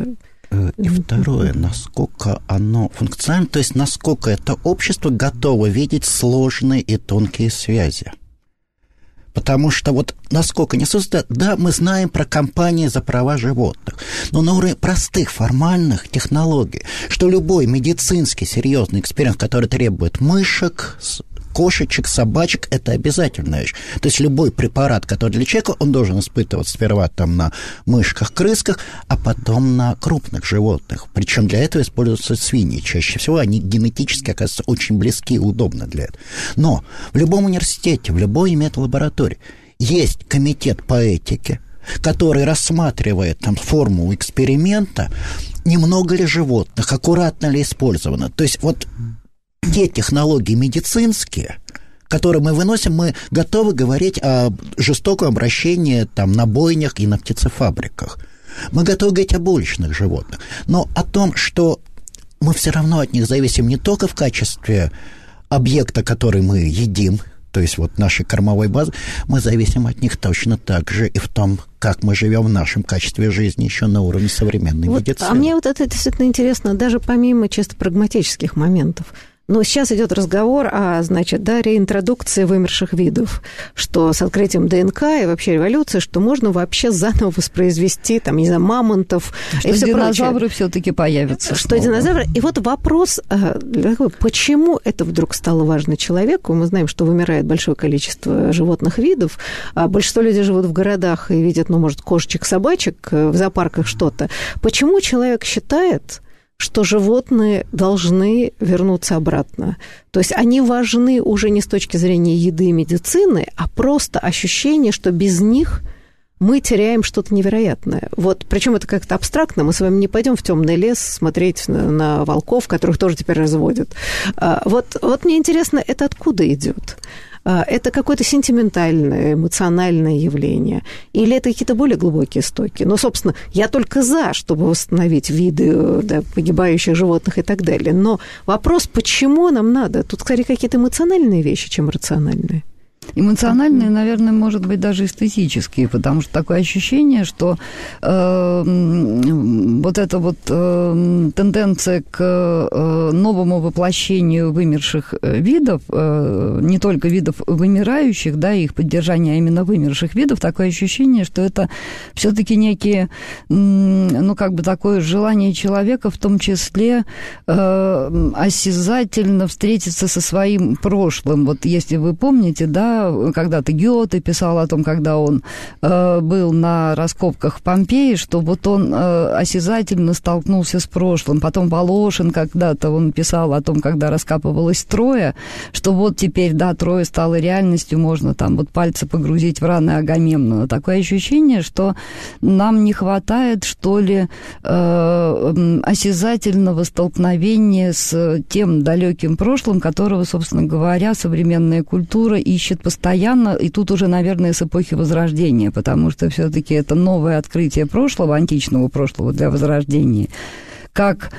И второе, насколько оно функционально, то есть насколько это общество готово видеть сложные и тонкие связи. Потому что вот насколько не создано, да, мы знаем про кампании за права животных, но на уровне простых формальных технологий, что любой медицинский серьезный эксперимент, который требует мышек, кошечек, собачек, это обязательная вещь. То есть любой препарат, который для человека, он должен испытываться сперва там на мышках, крысках, а потом на крупных животных. Причем для этого используются свиньи. Чаще всего они генетически, оказываются, очень близки и удобны для этого. Но в любом университете, в любой медлаборатории есть комитет по этике, который рассматривает там формулу эксперимента, немного ли животных, аккуратно ли использовано. То есть вот те технологии медицинские, которые мы выносим, мы готовы говорить о жестоком обращении там, на бойнях и на птицефабриках. Мы готовы говорить об уличных животных. Но о том, что мы все равно от них зависим не только в качестве объекта, который мы едим, то есть вот нашей кормовой базы, мы зависим от них точно так же и в том, как мы живем в нашем качестве жизни еще на уровне современной вот, медицины. А мне вот это действительно интересно, даже помимо чисто прагматических моментов. Но сейчас идет разговор о, значит, да, реинтродукции вымерших видов, что с открытием ДНК и вообще революции, что можно вообще заново воспроизвести, там, не знаю, мамонтов что и все динозавры все-таки появятся. Что снова. Динозавры. И вот вопрос, почему это вдруг стало важно человеку? Мы знаем, что вымирает большое количество животных видов, а большинство людей живут в городах и видят, ну, может, кошечек, собачек, в зоопарках что-то. Почему человек считает, что животные должны вернуться обратно? То есть они важны уже не с точки зрения еды и медицины, а просто ощущение, что без них мы теряем что-то невероятное. Вот, причем это как-то абстрактно. Мы с вами не пойдем в темный лес смотреть на, на волков, которых тоже теперь разводят. Вот, вот мне интересно, это откуда идет? Это какое-то сентиментальное, эмоциональное явление? Или это какие-то более глубокие истоки? Ну, собственно, я только за, чтобы восстановить виды, да, погибающих животных и так далее. Но вопрос, почему нам надо? Тут, скорее, какие-то эмоциональные вещи, чем рациональные. Эмоциональные, наверное, может быть, даже эстетические, потому что такое ощущение, что э, вот эта вот э, тенденция к э, новому воплощению вымерших видов, э, не только видов вымирающих, да, их поддержание, а именно вымерших видов, такое ощущение, что это все-таки некие, э, ну, как бы такое желание человека, в том числе э, осязательно встретиться со своим прошлым. Вот если вы помните, да, когда-то Гёте писал о том, когда он э, был на раскопках в Помпеи, что вот он э, осязательно столкнулся с прошлым. Потом Волошин когда-то он писал о том, когда раскапывалась Троя, что вот теперь, да, Троя стала реальностью, можно там вот пальцы погрузить в раны Агамемнона. Такое ощущение, что нам не хватает, что ли, э, осязательного столкновения с тем далеким прошлым, которого, собственно говоря, современная культура ищет постоянно, и тут уже, наверное, с эпохи Возрождения, потому что все-таки это новое открытие прошлого, античного прошлого для Возрождения, как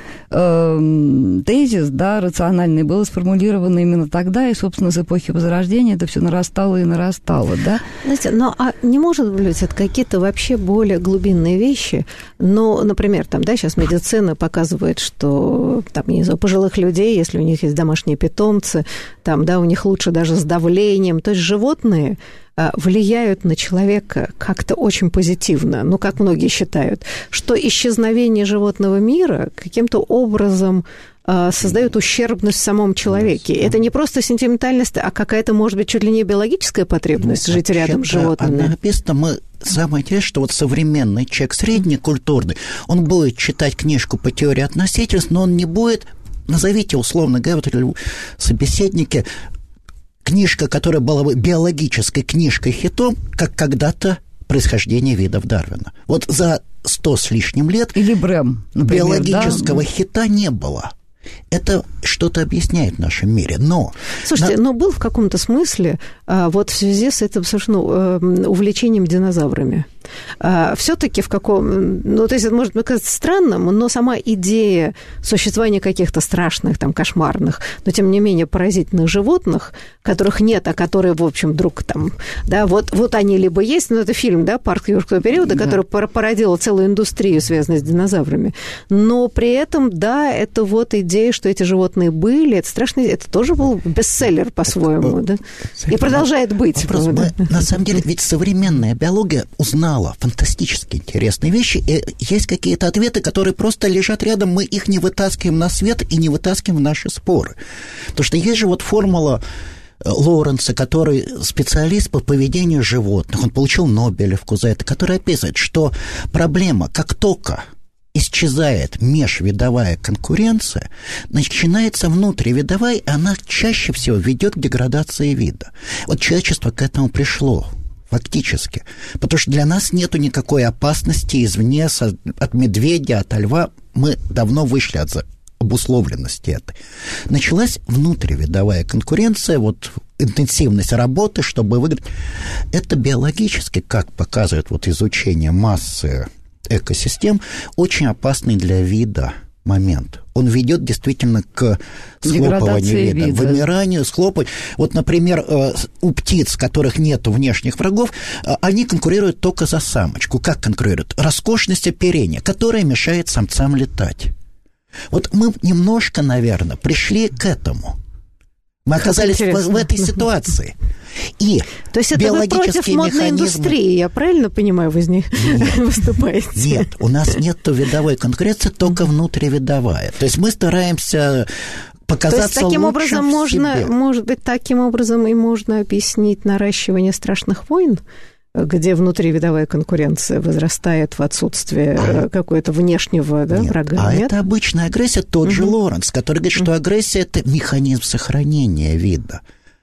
э, тезис, да, рациональный, было сформулировано именно тогда, и, собственно, с эпохи Возрождения это все нарастало и нарастало, да? Знаете, но а не может быть это какие-то вообще более глубинные вещи? Ну, например, там, да, сейчас медицина показывает, что, там, не знаю, пожилых людей, если у них есть домашние питомцы, там, да, у них лучше даже с давлением, то есть животные влияют на человека как-то очень позитивно, ну, как многие считают, что исчезновение животного мира каким-то образом создает ущербность в самом человеке. Это не просто сентиментальность, а какая-то, может быть, чуть ли не биологическая потребность ну, жить рядом с животными. Написано, мы самое интересное, что вот современный человек, среднекультурный, он будет читать книжку по теории относительности, но он не будет, назовите условно говоря, вот собеседники, книжка, которая была бы биологической книжкой-хитом, как когда-то «Происхождение видов Дарвина». Вот за сто с лишним лет Или Брэм, например, биологического да? хита не было. Это что-то объясняет в нашем мире, но... Слушайте, на... но был в каком-то смысле вот в связи с этим, совершенно, увлечением динозаврами. а, все-таки в каком... Ну, то есть это может показаться странным, но сама идея существования каких-то страшных, там, кошмарных, но, тем не менее, поразительных животных, которых нет, а которые, в общем, вдруг там... Да, вот, вот они либо есть, но это фильм, да, «Парк юрского периода», да, который породил целую индустрию, связанную с динозаврами. Но при этом, да, это вот идея, что эти животные были, это страшно, это тоже был бестселлер по-своему, да? И продолжает быть. Вопрос, мы, на самом деле, ведь современная биология узнала фантастически интересные вещи, и есть какие-то ответы, которые просто лежат рядом, мы их не вытаскиваем на свет и не вытаскиваем в наши споры. Потому что есть же вот формула Лоуренса, который специалист по поведению животных, он получил Нобелевку за это, который описывает, что проблема, как только исчезает межвидовая конкуренция, начинается внутривидовая, и она чаще всего ведет к деградации вида. Вот человечество к этому пришло. Фактически. Потому что для нас нету никакой опасности извне, от медведя, от льва. Мы давно вышли от обусловленности этой. Началась внутривидовая конкуренция, вот интенсивность работы, чтобы выиграть. Это биологически, как показывает вот изучение массы экосистем, очень опасный для вида момент. Он ведет действительно к схлопыванию вида, вида, вымиранию, схлопыванию. Вот, например, у птиц, которых нет внешних врагов, они конкурируют только за самочку. Как конкурируют? Роскошность оперения, которая мешает самцам летать. Вот мы немножко, наверное, пришли к этому. Мы оказались в, в этой ситуации. И то есть это вы против модной механизмы... индустрии, я правильно понимаю, вы из них выступаете? Нет, у нас нет видовой конкуренции, только внутривидовая. То есть мы стараемся показаться лучшим. То есть таким образом можно, может быть, таким образом и можно объяснить наращивание страшных войн, где внутривидовая конкуренция возрастает в отсутствие а какого-то внешнего, да, нет, врага. А нет? это обычная агрессия, тот угу. же Лоуренс, который говорит, что агрессия – это механизм сохранения вида.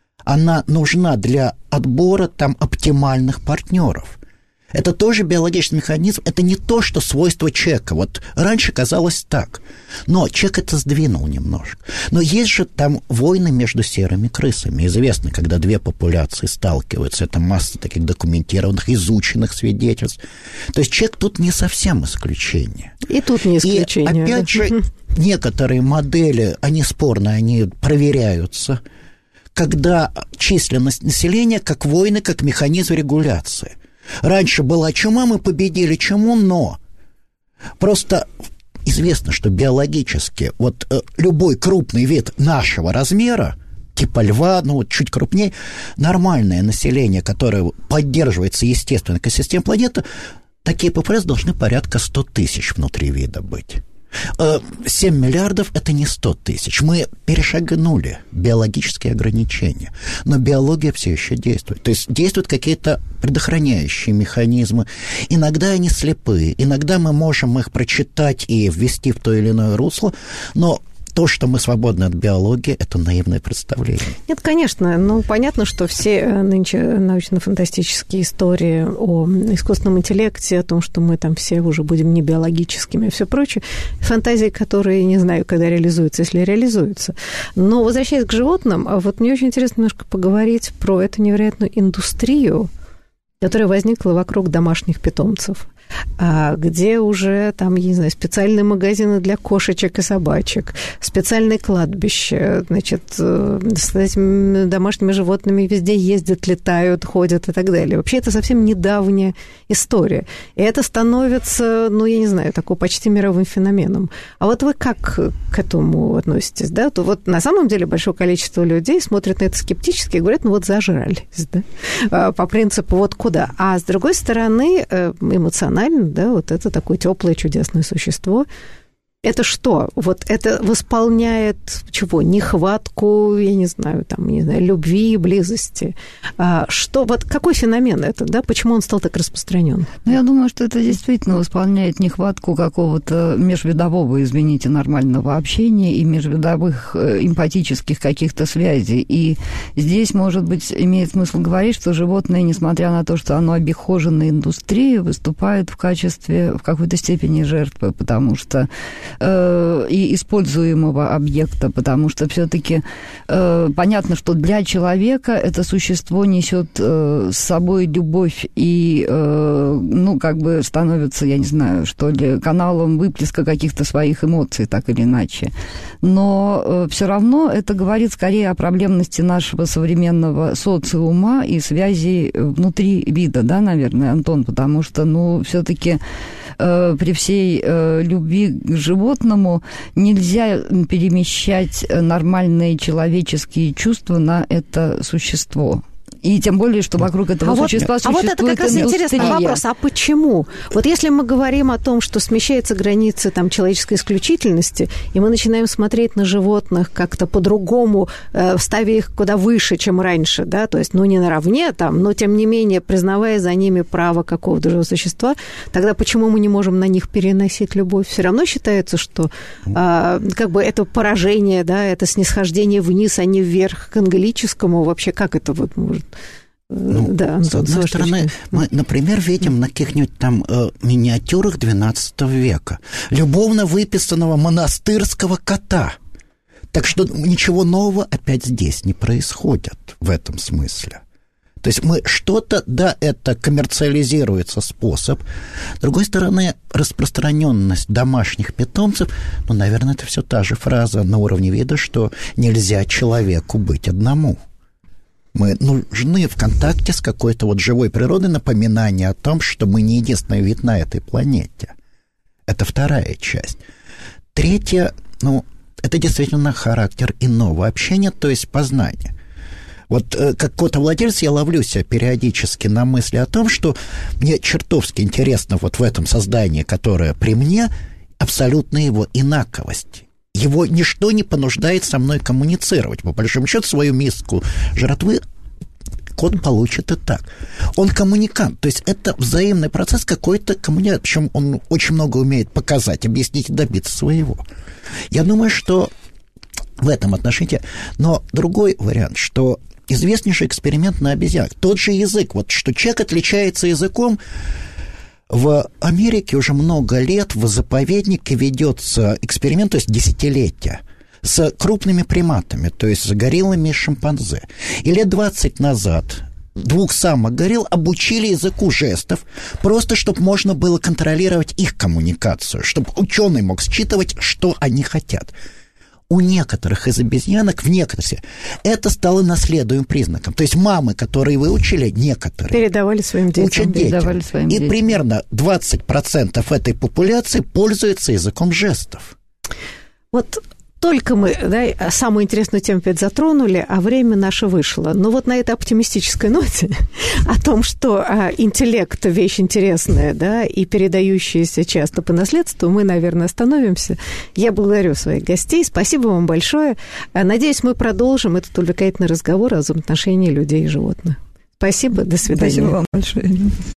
Она нужна для отбора там оптимальных партнеров. Это тоже биологический механизм, это не то, что свойство человека. Вот раньше казалось так, но человек это сдвинул немножко. Но есть же там войны между серыми крысами. Известно, когда две популяции сталкиваются, это масса таких документированных, изученных свидетельств. То есть человек тут не совсем исключение. И тут не исключение. И опять да. же, некоторые модели, они спорные, они проверяются, когда численность населения как войны, как механизм регуляции. Раньше была чума, мы победили чуму, но просто известно, что биологически вот э, любой крупный вид нашего размера, типа льва, ну вот чуть крупнее, нормальное население, которое поддерживается естественной экосистемой планеты, такие популяции должны порядка сто тысяч внутри вида быть. семь миллиардов – это не сто тысяч. Мы перешагнули биологические ограничения. Но биология все еще действует. То есть действуют какие-то предохраняющие механизмы. Иногда они слепые, иногда мы можем их прочитать и ввести в то или иное русло, но то, что мы свободны от биологии, это наивное представление. Нет, конечно. Ну, понятно, что все нынче научно-фантастические истории о искусственном интеллекте, о том, что мы там все уже будем не биологическими и все прочее, фантазии, которые, не знаю, когда реализуются, если реализуются. Но, возвращаясь к животным, вот мне очень интересно немножко поговорить про эту невероятную индустрию, которая возникла вокруг домашних питомцев, где уже там, я не знаю, специальные магазины для кошечек и собачек, специальные кладбища, значит, с этими домашними животными везде ездят, летают, ходят и так далее. Вообще это совсем недавняя история. И это становится, ну, я не знаю, такой почти мировым феноменом. А вот вы как к этому относитесь, да? То вот на самом деле большое количество людей смотрят на это скептически и говорят, ну вот зажрались, да? По принципу вот куда. А с другой стороны, эмоционально, да, вот это такое теплое, чудесное существо. Это что? Вот это восполняет чего? Нехватку, я не знаю, там, не знаю, любви, близости. А что? Вот какой феномен это, да? Почему он стал так распространен? Ну, я думаю, что это действительно восполняет нехватку какого-то межвидового, извините, нормального общения и межвидовых эмпатических каких-то связей. И здесь, может быть, имеет смысл говорить, что животное, несмотря на то, что оно обихожено индустрией, выступает в качестве, в какой-то степени жертвы, потому что э, и используемого объекта, потому что все-таки э, понятно, что для человека это существо несет э, с собой любовь и, э, ну, как бы становится, я не знаю, что ли, каналом выплеска каких-то своих эмоций, так или иначе. Но э, все равно это говорит скорее о проблемности нашего современного социума и связи внутри вида, да, наверное, Антон, потому что, ну, все-таки э, при всей э, любви к животному нельзя перемещать нормальные человеческие чувства на это существо. И тем более, что вокруг этого а существа вот, существует А вот это как раз индустрия. интересный вопрос. А почему? Вот если мы говорим о том, что смещается граница там, человеческой исключительности, и мы начинаем смотреть на животных как-то по-другому, э, ставя их куда выше, чем раньше, да, то есть, ну, не наравне там, но, тем не менее, признавая за ними право какого-то живого существа, тогда почему мы не можем на них переносить любовь? Все равно считается, что э, как бы это поражение, да, это снисхождение вниз, а не вверх к ангелическому. Вообще, как это вот может... Ну, да, с одной с стороны, мы, например, видим на каких-нибудь там э, миниатюрах двенадцатого века любовно выписанного монастырского кота. Так что ничего нового опять здесь не происходит в этом смысле. То есть мы что-то, да, это коммерциализируется способ. С другой стороны, распространенность домашних питомцев, ну, наверное, это все та же фраза на уровне вида, что нельзя человеку быть одному. Мы нужны в контакте с какой-то вот живой природой, напоминание о том, что мы не единственный вид на этой планете. Это вторая часть. Третья, ну, это действительно характер иного общения, то есть познания. Вот как котовладелец я ловлю себя периодически на мысли о том, что мне чертовски интересно вот в этом создании, которое при мне, абсолютно его инаковость. Его ничто не понуждает со мной коммуницировать. По большому счету, свою миску жратвы кот получит и так. Он коммуникант, то есть это взаимный процесс какой-то коммуникации, причем он очень много умеет показать, объяснить и добиться своего. Я думаю, что в этом отношении... Но другой вариант, что известнейший эксперимент на обезьянах, тот же язык, вот что человек отличается языком. В Америке уже много лет в заповеднике ведется эксперимент, то есть десятилетия, с крупными приматами, то есть с гориллами и шимпанзе. И лет двадцать назад двух самок горилл обучили языку жестов, просто чтобы можно было контролировать их коммуникацию, чтобы ученый мог считывать, что они хотят. У некоторых из обезьянок, в некоторых, это стало наследуемым признаком. То есть мамы, которые выучили, некоторые передавали своим детям. Учат передавали детям. Своим И детям. примерно двадцать процентов этой популяции пользуются языком жестов. Вот только мы, да, самую интересную тему опять затронули, а время наше вышло. Но вот на этой оптимистической ноте о том, что а, интеллект – вещь интересная, да, и передающаяся часто по наследству, мы, наверное, остановимся. Я благодарю своих гостей. Спасибо вам большое. Надеюсь, мы продолжим этот увлекательный разговор о взаимоотношении людей и животных. Спасибо, до свидания. Спасибо вам большое.